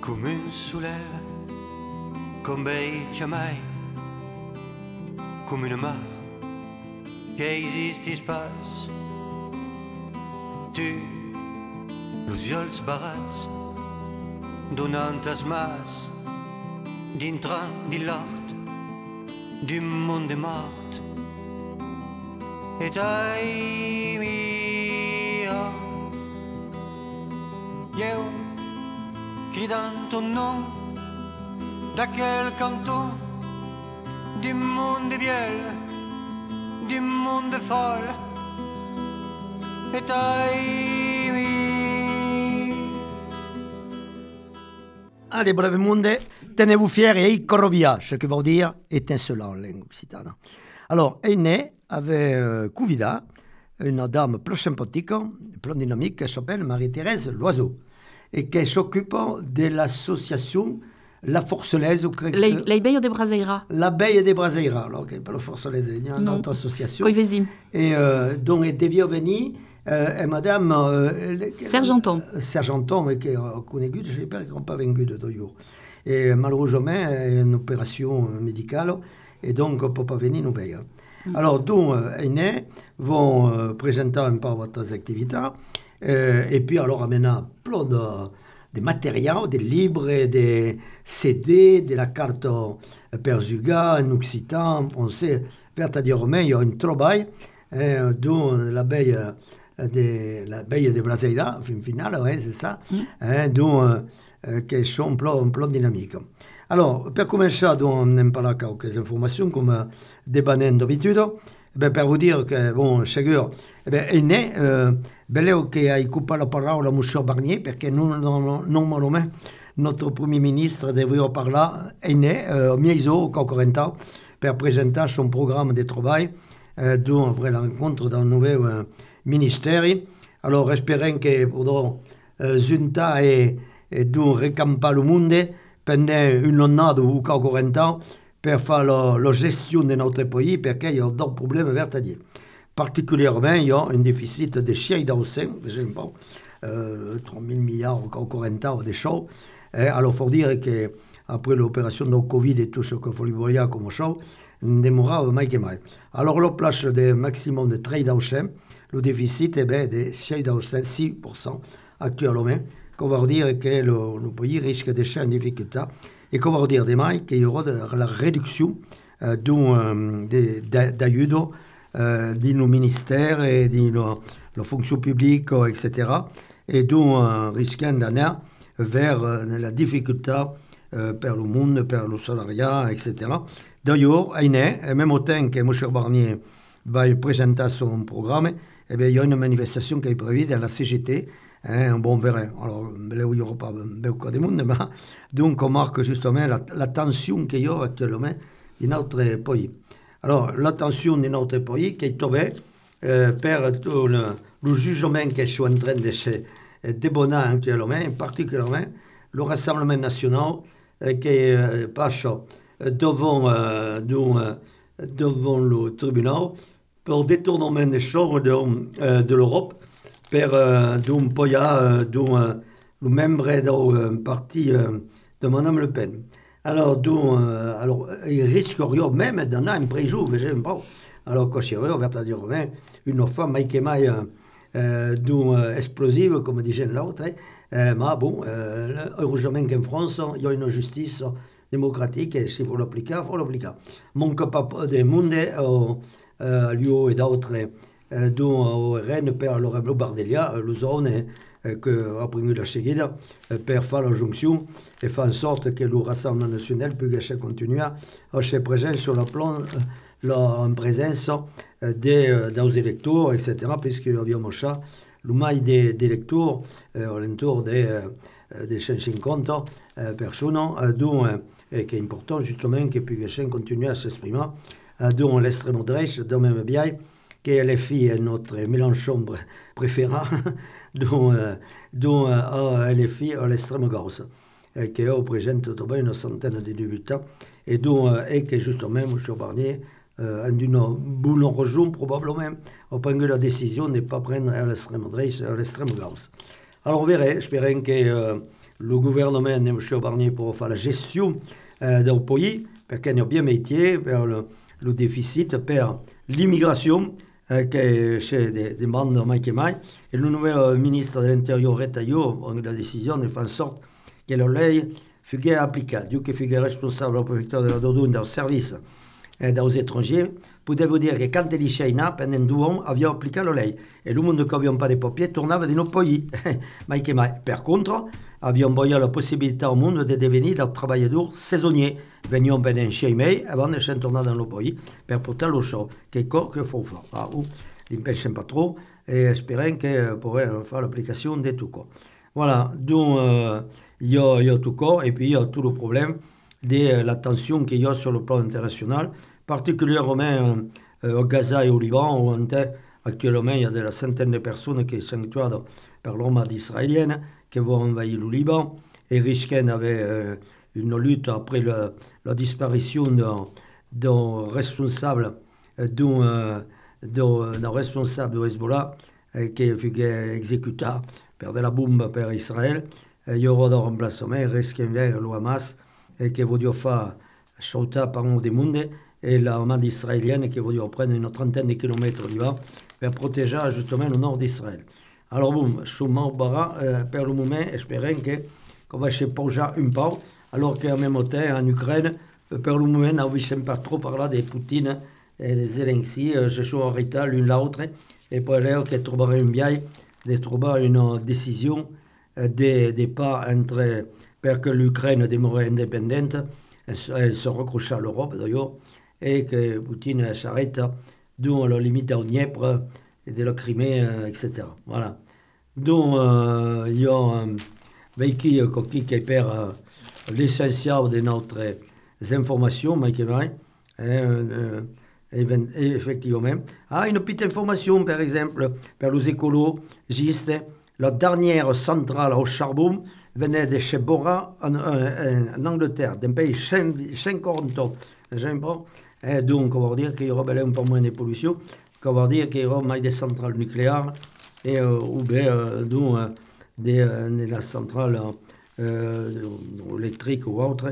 come un soleil, con bei mai, come una mar che esiste spas. Tu, los ulls barats, donant as mas, dintre di l'art, du monde mort. Et ai mia, io, cridant ton nom, d'aquel canton, du monde biel, du monde folle. Et ai mia. Allez, brave monde, tenez-vous fiers et corrovia, ce que veut dire étincelant en langue occitane. Alors, Aîné avait Couvida, une dame plus sympathique, plus dynamique, qui s'appelle Marie-Thérèse Loiseau, et qui s'occupe de l'association La Forcelaise. L'Abeille des Braseira. L'Abeille des Braseira, alors qui n'est pas la Forcelaise, il y a une autre association. Coivesim. Et donc, elle devait venir, et madame... Sergenton. Sergenton, mais qui a connu, je n'ai pas vendu de jour. Et malheureusement, il y a une opération médicale, et donc on ne peut pas venir nous veiller. Alors, donc, Aîné vont présenter un peu votre activité, et puis alors amener plein de matériaux, des livres, des CD, de la carte persuga, en occitan, en français. C'est-à-dire, il y a un travail, dont l'abeille de Braseira, fin finale, c'est ça, dont qui sont plein dynamiques. Alors, per commencer, on aime parler quelques informations, comme débanant d'habitude. Per vous dire que, bon, Chagur è né, bello che hai coupé la parola a M. Barnier, perché normalement, notre Premier ministre devrait parler, è né, Mieso, 40 ans, per présenter son programme de travail, dont après la rencontre d'un nouveau ministère. Alors, espérons que pourront junta et donc recamper le monde pendant une année ou 40 ans per faire la gestion de notre pays, perché il y a d'autres problèmes vertadiers. Particulièrement, il y a un déficit de chiens d'Ausen, je ne sais pas, 3 000 milliards ou 40 ans de choses. Alors, il faut dire qu'après l'opération de Covid et tout ce qu'il faut voir comme ça, on démarra mai que mai. Alors, la place de maximum de 3 d'Ausen, le déficit est de 6 d'Ausen, 6% actuellement. Qu'on va dire que le pays risque de être en difficulté et qu'on va dire demain qu'il y aura la réduction d'aide dans nos ministères et dans la fonction publique, etc. Et donc risquant d'aller vers la difficulté pour le monde, pour le salariat, etc. D'ailleurs, même au temps que M. Barnier va présenter son programme, eh bien, il y a une manifestation qui est prévue dans la CGT. Bon, on verra. Alors, il n'y aura pas beaucoup de monde, mais donc on marque justement la tension qu'il y a actuellement dans notre pays. Alors, la tension de notre pays qui est tombée par tout le jugement qui est en train de se débonner actuellement, particulièrement le Rassemblement national qui passe devant le tribunal pour détournement des choses de l'Europe. Per d'un poia le membre du parti de Mme Le Pen. Alors, il risquerait même d'en avoir en prison, je ne sais pas. Alors, quand c'est verdaderement une femme qui est d'une explosive, comme disait l'autre. Mais bon, heureusement qu'en France, il y a une justice démocratique et s'il faut l'appliquer, il faut l'appliquer. Manque pas de monde, Lyon et d'autres. Dont Rennes per le Bardelia, le zone que a pris la seguida per faire la jonction et faire en sorte que le Rassemblement national puisse continuer à se présenter sur le plan en présence des électeurs, etc., puisque abbiamo ça le mail des électeurs alentour de 150 personnes, dont qui est important justement qu'ils puissent continuer à s'exprimer, dont l'extrême droite, dont même bien que LFI est notre Mélenchon préféré, dont LFI à l'extrême gauche, qui représente une centaine de débutants, et dont est que justement M. Barnier, en d'une bonne raison probablement, a pris la décision de ne pas prendre à l'extrême droite, à l'extrême gauche. Alors on verra, espérons que le gouvernement de M. Barnier pour faire la gestion du pays, parce qu'il y a bien métier, pour le déficit, pour l'immigration, qui chez des bandes de Mike et Mike. Et le nouveau ministre de l'Intérieur, Retailleau, a eu la décision de faire en sorte que la loi fût appliquée. Dieu qui fut responsable au préfecture de la Dordogne dans le service aux étrangers, pouvez vous dire que quand il y China, pendant 2 ans, avions appliqué la loi. Et le monde qui n'avait pas de papiers tournait de nos pays. Mike et Mike. Par contre, avions envoyé la possibilité au monde de devenir des travailleurs saisonniers. Venions pendant 6 mois avant de se tourner dans nos pays pour porter le chaud. Qu'il faut faire. Ils n'empêchent pas trop et espérons qu'on pourrait faire l'application de tout cas. Voilà, donc il y a tout cas et puis il y a tout le problème de la tension qu'il y a sur le plan international, particulièrement au Gaza et au Liban, où actuellement il y a de la centaine de personnes qui sont tuées par l'armée israélienne qui vont envahir le Liban. Et Rishken avait une lutte après la disparition d'un responsable d'un responsable de Hezbollah qui fut exécuté par de la bombe par Israël. Il y aura un remplacement, Rishken vers le Hamas, qui va faire sauter par le monde, et l'armée israélienne qui va prendre une trentaine de kilomètres au Liban pour protéger justement le nord d'Israël. Alors bon, je suis marre pour le moment, espérons qu'on va se poser un peu, alors qu'en même temps, en Ukraine, pour le moment, on ne sent pas trop parler de Poutine et de Zelensky, je suis en retard l'une l'autre, et pour l'air qu'il trouverait un bien de trouver une décision de pas entre, pour que l'Ukraine demeure indépendante, elle se raccroche à l'Europe d'ailleurs, et que Poutine s'arrête dans la limite au Dniepr et de la Crimée, etc. Voilà. Donc, il y a un véhicule qui perd l'essentiel de notre informations, effectivement. Une petite information, par exemple, pour les écologistes, la dernière centrale au charbon venait de chez Bora, en Angleterre, d'un pays 50 ans. Et donc, on va dire qu'il y aura un peu moins de pollution, on va dire qu'il y aura moins de centrales nucléaires, et, ou bien de la centrale électrique ou autre,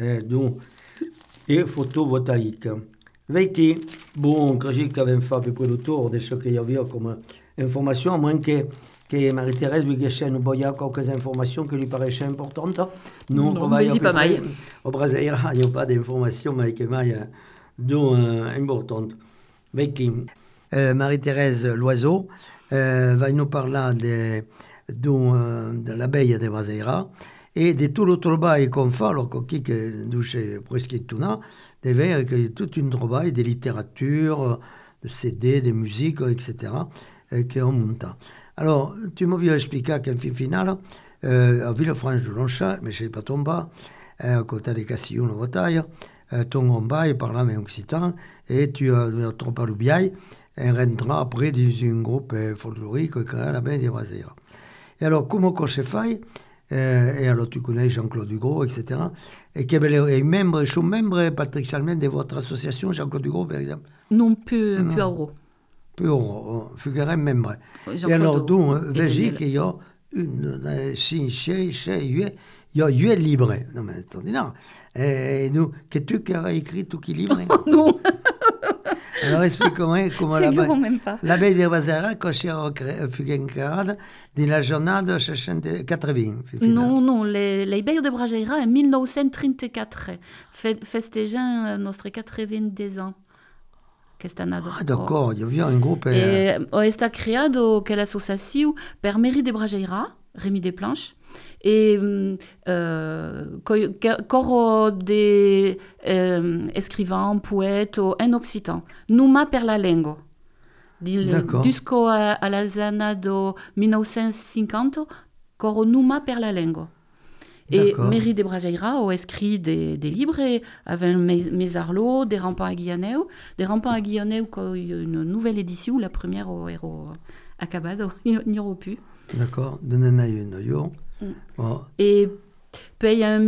et photovoltaïque. Vedi, bon, je crois qu'on fait à peu près le tour de ce qu'il y avait comme information, à moins que Marie-Thérèse lui gâche nous voyait quelques informations qui lui paraissaient importantes. Non, vas-y pas mal. Au Brésil, il n'y a pas d'informations importantes. Marie-Thérèse Loiseau va nous parler de l'abeille de Braseira et de tout le travail qu'on fait, alors qui est presque tout là, de voir qu'il y a tout un travail de littérature, de CD, de musique, etc., qu'on monte. Alors, tu m'avais expliqué qu'en fin finale, à Villefranche-de-Longchamp, mais je ne sais pas tomber, à côté de Castillon, la bataille, ton combat parlait en occitan, et tu as trop parlé bien, et rentra après dans un groupe folklorique qui est la baie de Braseira. Et alors, comment se fait, et alors tu connais Jean-Claude Hugo, etc., et qui est sont membres, Patrick Salmen, de votre association, Jean-Claude Hugo, par exemple? Non, plus euro. Plus euro, figurez membre. Et alors, donc, Belgique, il y a il y a 8 livres. Non, mais attendez, non. Et nous, qu'est-ce que tu as écrit tout qui livre? Non. Alors, explique-moi comment l'abeille de Braseira, quand fut encarade dans la journée de 80. Non, l'abeille de Braseira, en 1934, festegeant notre 90 ans. Ah, d'accord, il y avait un groupe. Et está creado que l'associação per Mairie de Braseira, Rémi Desplanches, et coro de écrivains, poètes en occitan, Numa per la lengua. Jusqu'au à la zona de 1950, coro Numa per la lengua. Et Mairie de Braseira a écrit des livres avec mes arlots, des rampants à Guillaneu, une nouvelle édition, la première au héros acabado, il n'y aura plus. D'accord, de Nanaï, Et Puis en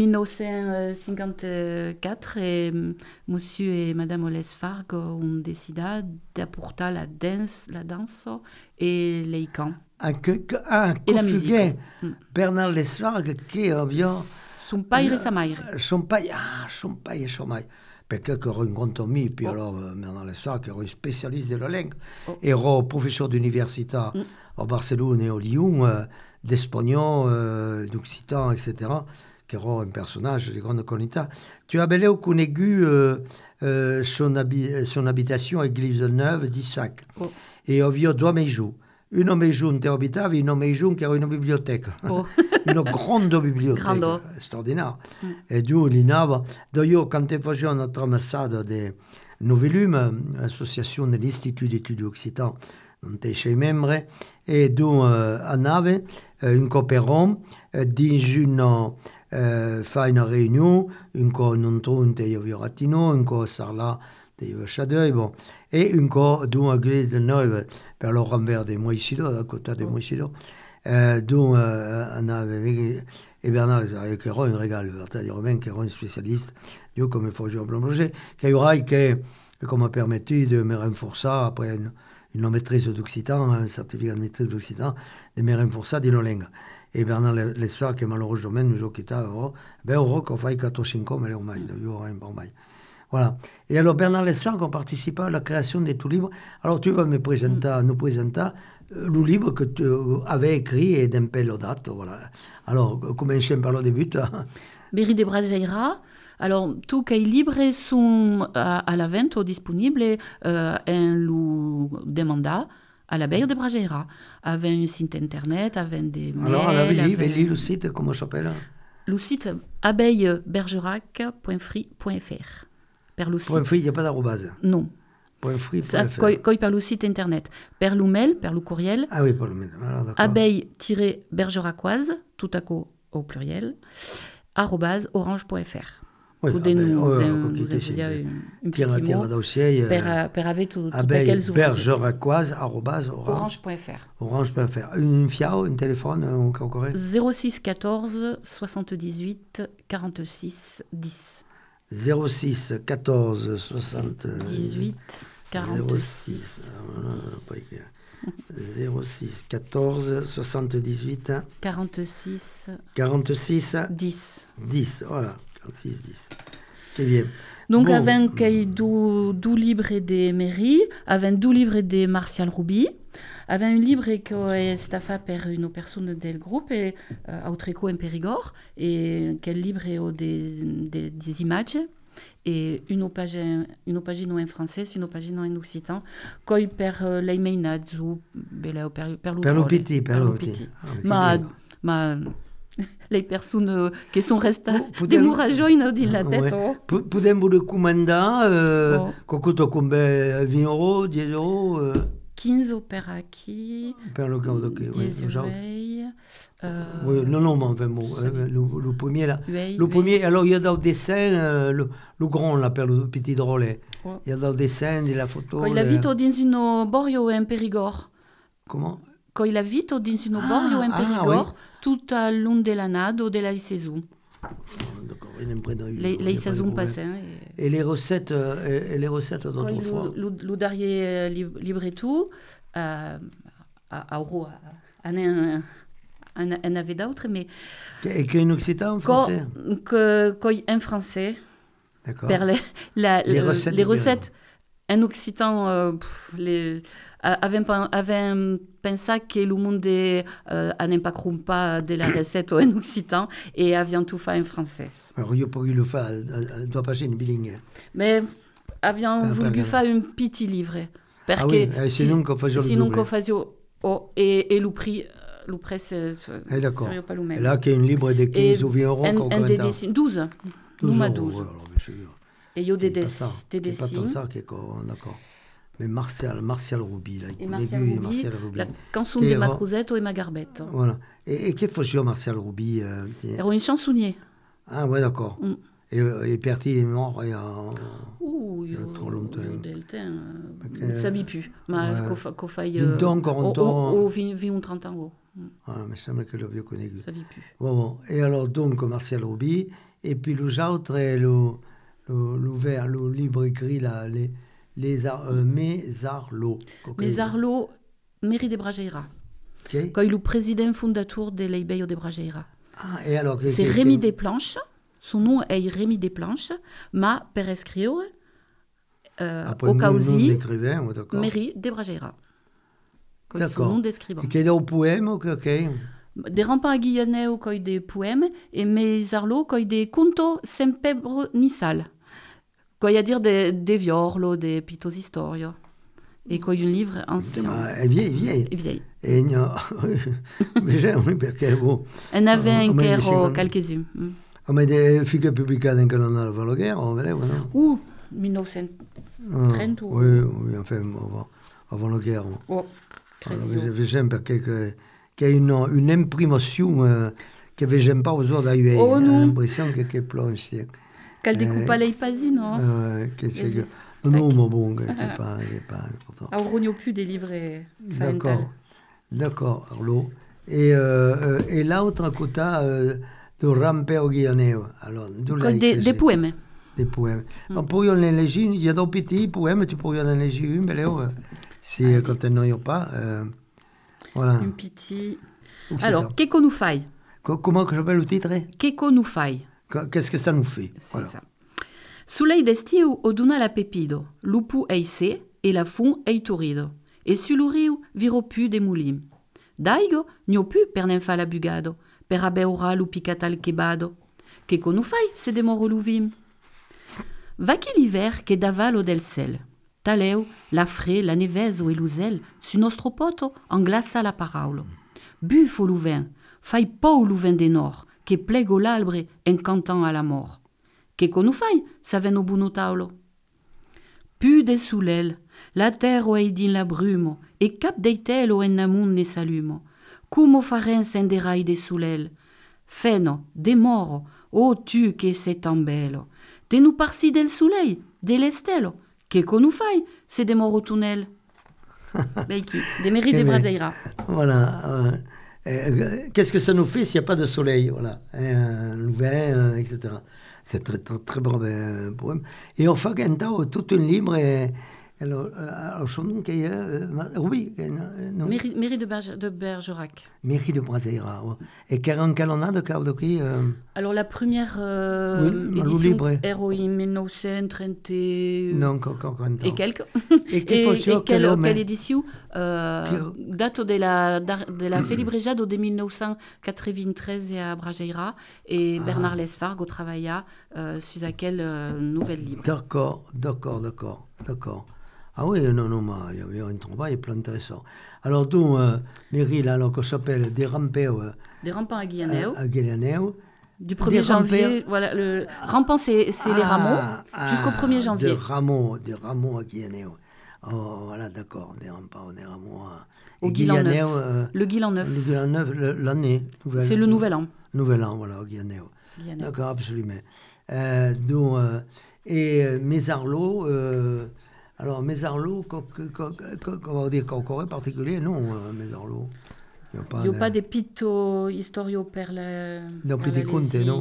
1954, monsieur et madame Oles Fargue ont décidé d'apporter la danse et les camps. Et la musique. Bernard Lesfargue che ovvio... Son père et sa mère. Son père e sua mère. Perché ero incontro me, puis alors Bernard Lesfargue ero spécialiste de la langue. Ero professeur d'università a Barcelone e a Lyon, d'espagnol, d'occitan, etc., che ero un personnage de grande qualità. Tu avais connu son habitation à Église-Neuve d'Issac. Et ovvio 2 maisons. Une maison che abitavi, une maison che era una biblioteca. Une grande biblioteca, straordinaire. Et d'où l'inava. D'ailleurs, quand tu faisais notre amassade de nos volumes, l'association de l'Institut d'études occitan, non t'es chez membres, et d'où on avait un coopérant dans fa une réunion, un co non tronte io Ratino, un co Sarla de Chadeuil, bon, et un co d'où à Grille de Neuve, per le renvers de Moïsido, à côté de Moïsido, d'où on avait, et Bernard, qui era un régal, Bertrand Romain, qui era un spécialiste, io come faisais un projet, qui aura que m'a permis de me renforcer après une maîtrise d'occitan, un certificat de maîtrise d'occitan, de me renforcer dans la langue. Et Bernard Lesfargue, che malheureusement nous a quitté, ben on qu'on faille 4 ou 5 ans, mais on m'a dit, il y aura un bon mail. Voilà. Et alors Bernard Lesfargue a participé à la création de tout livre. Alors tu vas nous présenter le livre que tu avais écrit et d'un peu la date. Voilà. Alors, commençons par le début. Berry de Brageira. Alors, tous les livres sont à la vente ou disponibles en le demanda à la Berry de Brageira, avec un site internet, avec des mails. Alors, le site, comment ça s'appelle? Le site abeillebergerac.free.fr. .free, il n'y a pas d'arrobase? Non. .free.fr. Quand par le site internet. Per le mail, per le courriel. Ah oui, par le mail. Voilà, abeille-bergeracoise, tout à coup au pluriel, @orange.fr. Oui, nous enviar un petit mot per haver tout aquells bergeracoise orange.fr. Orange.fr. Une fiao, un téléphone, encore 06 14 78 46 10. 06 14 78 46 06 14 78 46 10. Voilà, 46 10. C'est bien. Donc, avec deux livres de Mairie, avec 2 livres de Martial Roubi, avec un livre que est fait par une personne del groupe, Autreco en Périgord, et quel livre est des images, et une page en français, une page en occitan, coi per les mainades ou per le petit. Ma les personnes qui sont restées démourageoines dans la tête. Podem vous le commander, coûte combien 20 €, 10 €? 15 € per aquí. Per le cas de qui, oui. 10 €. Oui, non, mais enfin, bon, le premier là. Le premier, alors il y a dans le dessin, le grand là, per le petit drôle. Il y a dans le dessin, de la photo. Quand il habite dans une borio en Périgord. Comment? Quand il habite dans une borio en Périgord, tout à long de l'année ou de la saison. D'accord, les saisons passées. Et les recettes d'autrefois? Le dernier livre et tout, un avait d'autres, mais... Écrit en occitan, en français? En français. D'accord. Les recettes en occitan, avaient pensé que le monde n'avait pas cru pas de la recette en occitan et avaient tout fait en français. Alors, il n'y a pas eu le fait, doit pas être bilingue. Mais avaient voulu faire un petit livre. Ah oui, sinon qu'on faisait le double. Et le prix serait pas le même. Là, qu'il y a une libre de 15 ou 20 €. 12. Nous, 12. Et il y a des dessins. Pas comme ça, d'accord. Mais Martial Roubi, là, il Martial Roubi, la chanson de ma Cruzette et ma Garbette. Voilà. Et qu'est-ce que faisait Martial Roubi? Il era un chansonnier. Ah, ouais, d'accord. Et Perti est mort il y a trop longtemps. Je ne savais plus. Mais qu'on faille... 20 ans, 40 ans. 20 ou 30 ans. Ah, il me semble que l'avions connu. Ça vit plus. Bon. Et alors, donc, Martial Roubi, et puis le autre, le livre écrit, là, mes Arlo. Mes Arlo, mairie de Brageira. Okay. Quand il est le président fondateur de l'Eibeio de Brageira. Ah, et alors... C'est Rémi Desplanches. Son nom est Rémi Desplanches, mais per escrire, au causi, mairie de Brageira. D'accord. Son nom d'escrivain. Et qu'il y a des poèmes, ok. Des rampants à Guyaneu, qui des poèmes, et mes Arlo, qui des contos sempre nisal. Quand il y a dire des viorlo, des pitos historio. Et quand il y a un livre ancien. È vieille. E no, perché boh. E ne avait un quero quelques-uns. Come des fighe pubblicate anche non alla Valoghiera, o vedevo, no? 1930 ou... Oui, enfin, avant la guerre. Oh, j'aime perché che è un'imprimation che j'aime pas aux autres d'ailleurs. Oh non. L'impression che plonge. Qu'elle découpe à l'Eipazi, non? Non, mais bon, che pas important. Ah, on plus des livres. D'accord, Arlo. Et l'autre côté de Rampeo Guillaneo. Alors, des poèmes. Des poèmes. On pourrait les lire, il y a des petits poèmes, tu pourrais en lire une, mais là, si quand elles n'ont pas, voilà. Un petit. Alors, qu'est-ce qu'on nous fait? Comment que j'appelle le titre? Qu'est-ce qu'on nous fait? Qu'est-ce que ça nous fait? C'est ça. Soleil d'estiu oduna la pepido, lupu eise e la fun eitorido, e sullo rio viro pu de mulim. Daigo n'ho pu per nem fa la bugado, per abeura lupicatal kebado. Che con fai se demoro luvim? Va che l'hiver che davalo del sel. Taleu, la fre, la neveso e l'uzel, su nostro poto anglassa la paraulo. Bufo luvin, fai pou luvin de nord, che plego l'albre en cantant à la mort. Che con fai, saven o buno taulo. Pu de sulel, la terre ei din la brumo, e cap deitelo en namun ne salumo. Como faren senderai de sulel. Feno, de moro, o tu che sei tan bello. Te nu parsi del soleil, dell'estelo. Che con fai, se de moro tunnel. Beiki, des mairies de Braseira. Voilà. Qu'est-ce que ça nous fait s'il n'y a pas de soleil? Voilà. Le vin, etc. C'est très, très, très bon poème. Et on fait un temps tout un livre. Alors, son nom, oui. Mairie de Bergerac. Mairie de Braseira. Ouais. Et quelle année de qui Alors, la première édition est en 1930 et quelques. Et quelle édition date de la Félibrejado de 1993 à Brageira, et Bernard Lesfargue travailla sur laquelle nouvelle livre. D'accord. Ah oui, non, mais il y avait un travail plein intéressant. Alors, donc, Meryl, alors qu'on s'appelle des rampants à Guillaneu. À Guillaneu. Du 1er janvier, voilà, le rampant, c'est les rameaux, jusqu'au 1er janvier. Des rameaux à Guillaneu. Oh, voilà, d'accord, des rampants, des rameaux. Au Guillan-Neuf. Le Guillan-Neuf. Le Guillan-Neuf, l'année. C'est le Nouvel An. Nouvel An, voilà, au Guillaneu. D'accord, absolument. Donc, et mes Arlo... alors, mes Arlo, comment dire, encore en particulier, non, mes Arlo. Il n'y a pas des pito historio per la... Non, per des conte, non?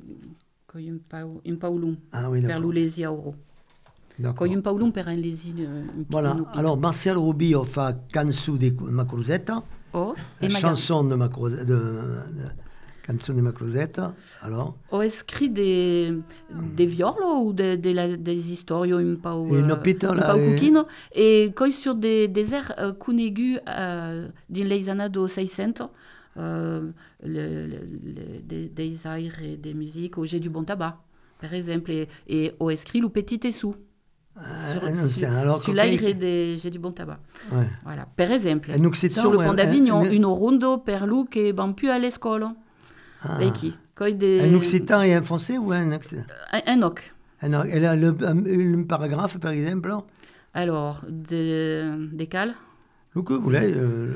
Un paulum. Ah oui, d'accord. Per l'ulesi auro. D'accord. Un paulum per un lesi... Voilà, alors, Martial Roubi, on fait Canzu de Macrosetta. Chanson de Macrosetta. Canzone de Macrosetta, alors? Ho écrit des viorlo ou des historios un peu cuquino, et quand sur des airs cunegu din les années 600, des airs et des musiques au J'ai du bon tabac, par exemple, et ho écrit le petit essou. Sur l'air des J'ai du bon tabac. Ouais. Voilà, par exemple, sur le pont d'Avignon, une rondo per lu che ban più all'escola. Un occitan et un français ou un occitan? Un oc. Et là, le paragraphe, par exemple? Alors, des cales. Le que vous voulez.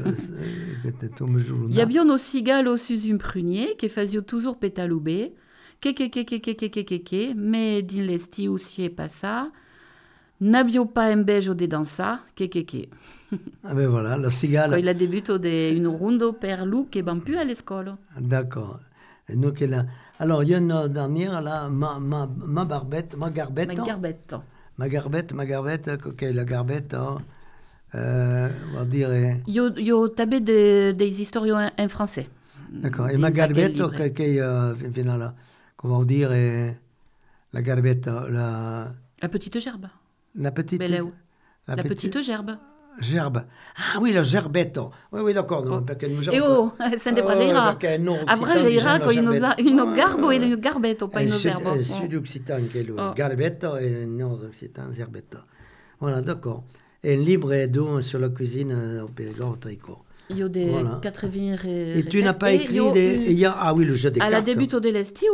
Il y a bien aussi gallo sus un prunier qui faisait toujours pétaloubé. Mais din l'esti aussi est pas ça. N'abio pas un beige de dansa. Ah ben voilà, la cigale. Quand il a débuté une ronde per Lou qui va plus à l'école. D'accord. Et nous qui est là. Alors, il y a une dernière, là, ma garbette. Ma garbette. Ma garbette, ok, la garbette, on va dire... Io tabé des historiens en français. D'accord, et ma garbette, finalement, comment dire, la garbette, La petite gerbe. la petite... La petite gerbe. Gerbe. Ah oui, la gerbetto. Oui, d'accord. No, perché nous E sente prageira. Avrà con une garbo e une garbetto, pas une gerbo. Sud-occitan, che è lui. Garbetto e nord-occitan, gerbetto. Voilà, d'accord. Et un livre d'eau sur la cuisine au Périgord, tricot. Il y a des 80 recettes. Et tu n'as pas écrit des... Ah oui, le jeu des cartes. À la début de l'estiu,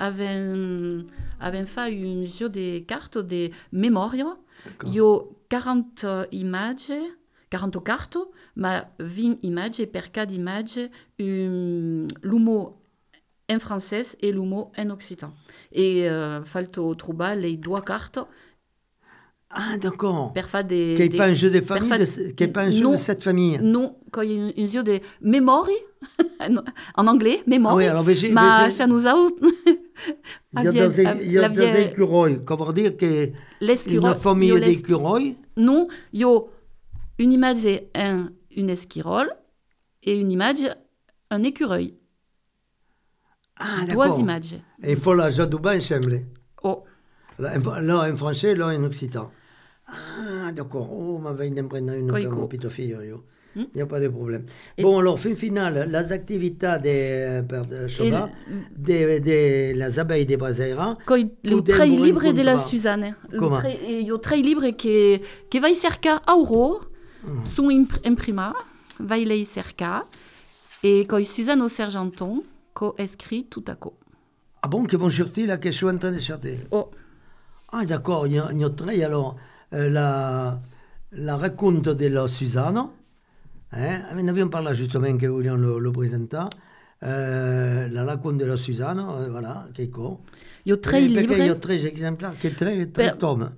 avait fait un jeu de cartes de mémoire. Il y a 40 images, 40 cartes, mais 20 images, et per cada image, l'humo en français et l'humo en occitan. Et falto trouver les deux cartes. Ah, d'accord. Qui n'est pas un jeu de famille, qui n'est pas un jeu de cette famille. Non, quand il y a un jeu de mémoire, en anglais, mémoire. Ah oui, alors, mais ça nous a... Il y a des écureuils. Comment dire que une famille d'écureuils? Non, il y a une image une esquirole et une image un écureuil. Ah, d'accord. Deux images. Et il faut la jouer ensemble. Oh. Là en français, là en occitan. Ah, d'accord. Oh, ma veille d'imprendre une comme mon petit fille. Il n'y a pas de problème. Bon, alors, fin finale, les activités de les abeilles de Braseira. Le très libre de la Suzanne. Comment? Il y a très libre qui va y cerca auro, son imprima, va y cerca, et quand Suzanne au Sergenton, qui écrit tout à coup. Ah bon, qui vont sortir là, que je suis en train de sortir. Oh. Ah, d'accord, il y a très, alors, la raconte de la Suzanne. Nous avions parlé justement que voulions le présenter. La raconte de la Suzanne, voilà, che co. Io tre libri. Perché io tre exemplari, che tre tomi.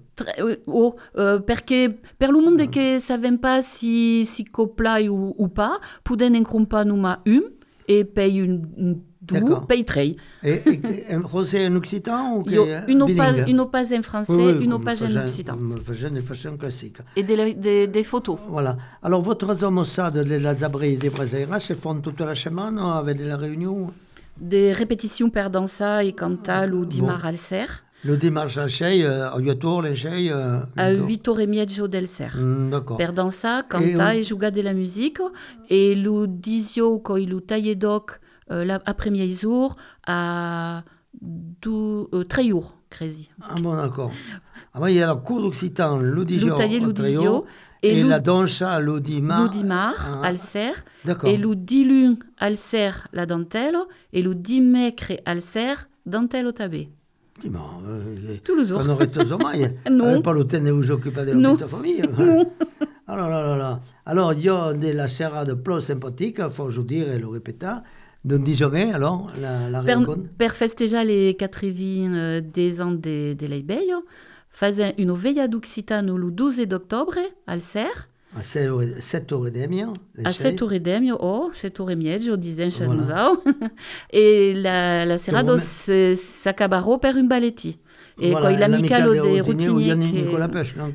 Perché per il mondo che savem pas si coplai ou pas, puden encrompa numa e pei un pei trei. Et en français et en occitan ou une page en français, une page en occitan. De façon classique. Et des photos. Voilà. Alors, votre ambassade de la Zabrée de Braseira se font toute la semaine avec la réunion? Des répétitions per dansa et cantal ou dimar al ser. Le dimanche al sei, a 8h, le sei... A 8h30 del ser. D'accord. Per dansa, canta e jugar de la musique. Et le disio, quand il tailledoc, l'après-midi jour, à 3 jours, crazy. Ah bon, d'accord. Ah, il y a la cour d'occitan, le disio, et la danse, le dimar, al ser. D'accord. Et le dilun, al ser, la dentelle. Et le dimecre, al ser, dentelle au tabé. Tous les jours. On aurait tous au maille. Non. Pas le temps de vous occuper de la petite famille. Non. Alors, il y a de la serra de plats sympathique, il faut vous dire et le répéter. Donc, disons, alors, la rencontre. Per festejar les 80 des ans de l'Eibeil, faisait une veilla d'Occitano le 12 d'octobre, al ser. A 7h30. A 7h30, 7h30, disais chez nous. Et la serrado s'acabarò per un balletti. Et quand il amical des routiniers... Nicolas Pêche, non?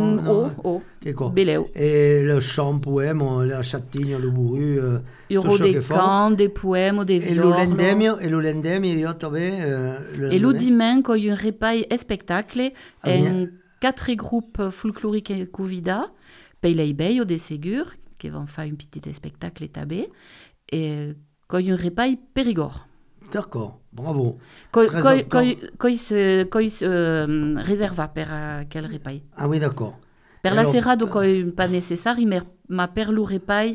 Beleu. Et le chant, poème, la châtigne, le bourru, il y aura des cants, des poèmes, des viols. Et le lendemain, il y a trouvé... Et le dimanche, quand il y a un repas et spectacle, en 4 groupes folkloriques et Covida, Pei l'Eibeil, des Ségur, qui vont faire un petit spectacle établi, et quand il y a un repas Périgord. D'accord, bravo. Quand il se réserva per quel repas. Ah oui, d'accord. Per la serrado, quand il n'est pas nécessaire, ma per le repas,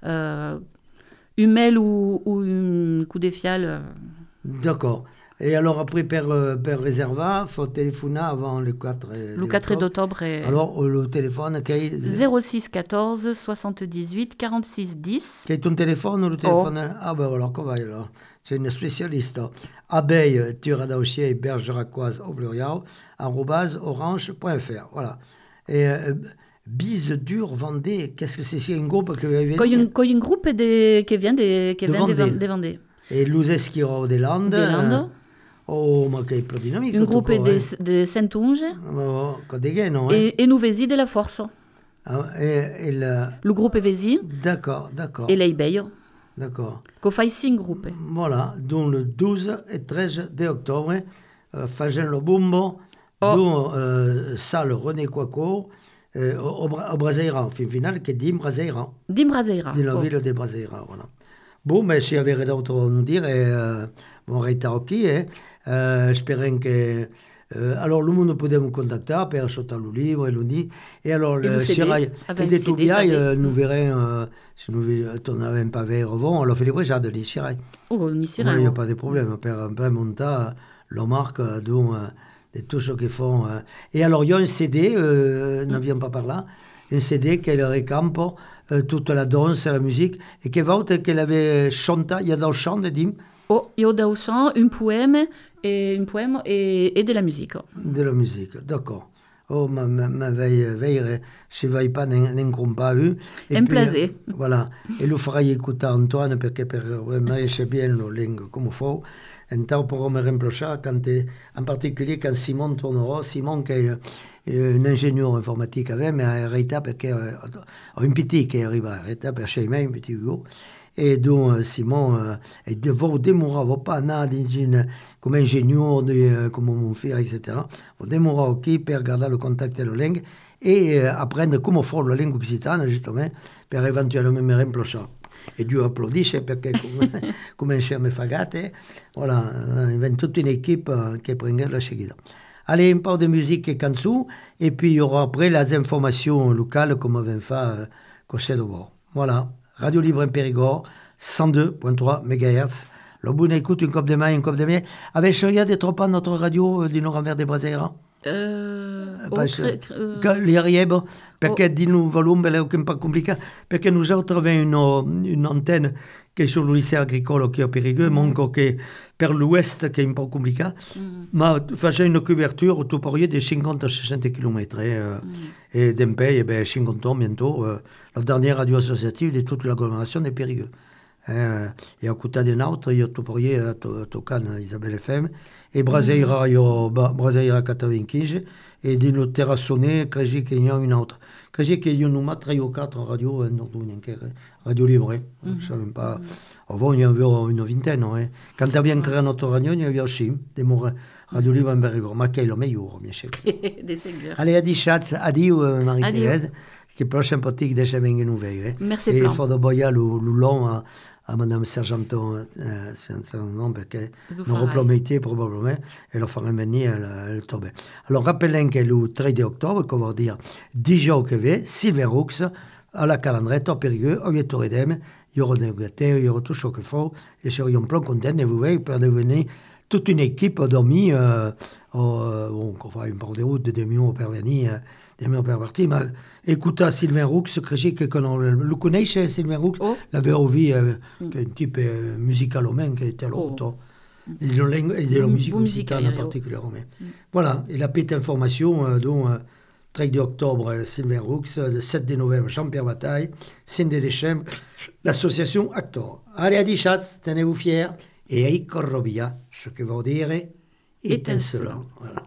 une mail ou un coup de fiale. D'accord. Et alors, après, per réserva, il faut téléphoner avant le 4 d'octobre. Alors, le téléphone, qui est 06 14 78 46 10. Qui est ton téléphone ou le téléphone? Ah ben alors, comment alors? C'est une spécialiste. Abeille, Turadauchier, Bergeracoise au pluriel, @orange.fr. Voilà. Et Bise Dure Vendée. Qu'est-ce que c'est un groupe qui va venir? Quand un groupe qui vient de Vendée. Et l'Useschiro des Landes. Des Landes. Oh, ma che prodinamico. Un groupe de Saint-Onge. Oh, non, et nous Vési de la Force. Le groupe Vési. D'accord. Et l'Eibeio. D'accord. Qu'on fait 5 groupes. Voilà, dont le 12 et 13 d'octobre, Fagen le Bombo, dont salle René Coaco, au Braseira, fin final, qui est Dim Braseira. Dim Braseira. Dans la ville de Braseira, voilà. Bon, mais s'il y avait rien d'autre à nous dire, on réitère qui, espérons que... alors, le monde peut nous contacter per acheter le livre, et alors, et des toubiailles, nous verrons, si nous n'avons pas vu avant, alors, Philippe Richard de l'Issirai. Oh, l'Issirai. Il n'y a pas de problème, per monter la marque de tout ce qu'ils font. Et alors, il y a un CD, n'en vient pas par là, un CD qu'elle récampe toute la danse, la musique, et qu'elle avait chanté, il y a dans le chant de Dim. Oh, il y a dans le chant un poème et de la musique. De la musique, d'accord. Oh, ma veille, je ne vais pas n'en pas eu. Un plaisir. Voilà. Et le ferai écouter Antoine, parce que je bien la langue comme il faut. Un temps pour me remprocher, en particulier quand Simon tournera. Simon, qui est un ingénieur informatique, mais a arrêté parce qu'il un petit qui arrive à arrêter parce chez moi, un petit Hugo. Et donc, Simon, il ne démourra pas comme ingénieur, comme mon frère, etc. Il démourra qui pour garder le contact de la langue et apprendre comment faire la langue occitane, justement, pour éventuellement me remplacer. Et Dieu applaudisse parce que, comme un chien me fagate, voilà, il y a toute une équipe qui prend la seguida. Allez, un peu de musique et cançons, et puis il y aura après les informations locales, comme on va faire Cocher de bord. Voilà. Radio Libre en Périgord, 102.3 MHz. Le bon écoute, une coupe de main, une coupe de miel. Avec Choria des trop pas notre radio du Nord-Envers des Braseira? L'Arièbre, parce que dit-nous volume, c'est pas compliqué, parce que nous autres avons une antenne qui est sur le lycée agricole qui est à Périgueux, manque que per l'ouest qui est un peu compliqué, mais faisant une couverture, tu pourrais de 50 à 60 km. Et d'un pays, 50 ans bientôt, la dernière radio associative de toute l'agglomération de Périgueux. Et à côté d'un autre, il y a tout pourrier à tocar Isabelle FM, et Braseira, il y a Braseira 95, et d'une terrassonnée, Crégy qu'il y a une autre. Crégy qu'il y a une 3 ou 4 radios, radio libre. Je ne sais pas. Avant, il y avait une vingtaine. Quand tu avais créé notre radio, il y avait aussi des radio libre en Périgord. Mais quel est le meilleur, bien sûr. Allez, à 10 chats, adieu Marie-Thérèse, qui est prochaine pratique de chez Vengue Nouvelle. Merci. Et il faut de boyer le long à Madame Sergenton, parce que nous repromettez probablement, et le fera venir le tomber. Alors, rappelez que le 13 octobre, qu'on va dire 10 jours que va, Sylvain Roux, à la calandrette, au Périgueux, au Viettoredem, il y aura des gâteaux, il y aura tout ce qu'il faut, et serions plein contents de vous voir pour devenir toute une équipe d'amis, qu'on va un peu de route de demi-heure pour venir, demi-heure pour partir, mais écoutez Sylvain Roux, qu'on le connaît, Sylvain Roux, l'avait oublié, qui est un type musical humain, qui était à l'autre, et de la musique occitane particulièrement. Voilà, et la petite information, dont 13 octobre, Sylvain Roux, le 7 novembre, Jean-Pierre Bataille, 5 décembre, l'association Actor. Allez, à 10 chats, tenez-vous fiers, et à Corrobia, ce que veut dire étincelant. Voilà.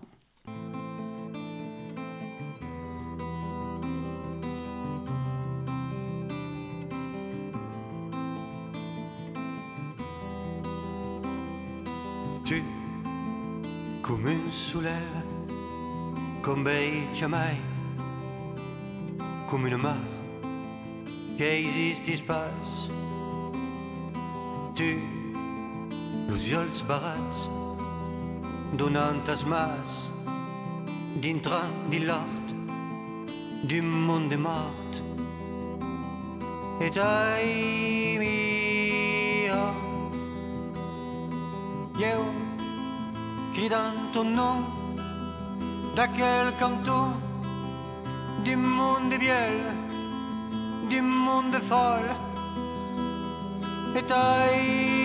Tu, come un soleil, con bei mai, come una mar che esiste spas. Tu, los ulls barats, donant as mas, dintre di l'art, du monde mort. Et ai mia, io, cridant ton nom, d'aquel canton, du monde biel, du monde folle. Et ai